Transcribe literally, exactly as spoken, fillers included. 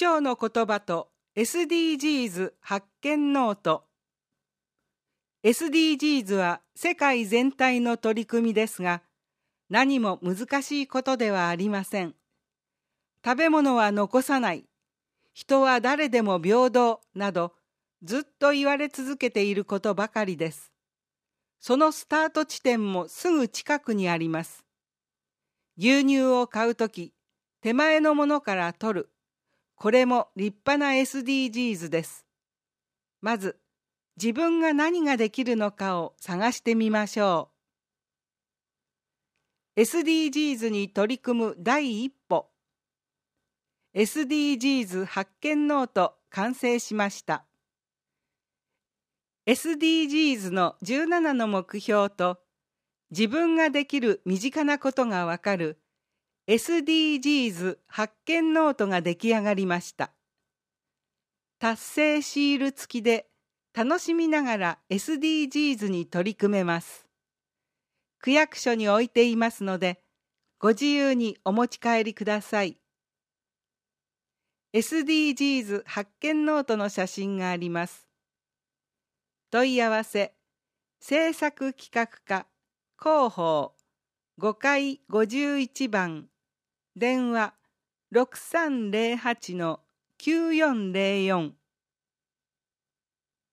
長の言葉と エスディージーズ 発見ノート。 エスディージーズ は世界全体の取り組みですが、何も難しいことではありません。食べ物は残さない、人は誰でも平等など、ずっと言われ続けていることばかりです。そのスタート地点もすぐ近くにあります。牛乳を買うとき、手前のものから取る。これも立派な エスディージーズ です。まず、自分が何ができるのかを探してみましょう。エスディージーズ に取り組む第一歩。エスディージーズ 発見ノート完成しました。エスディージーズ のじゅうななの目標と、自分ができる身近なことがわかる エスディージーズ 発見ノートが出来上がりました。達成シール付きで楽しみながら エスディージーズ に取り組めます。区役所に置いていますので、ご自由にお持ち帰りください。エスディージーズ 発見ノートの写真があります。問い合わせ、制作企画課、広報、ごかいごじゅういちばん、電話 ろくさんゼロはちのきゅうよんゼロよん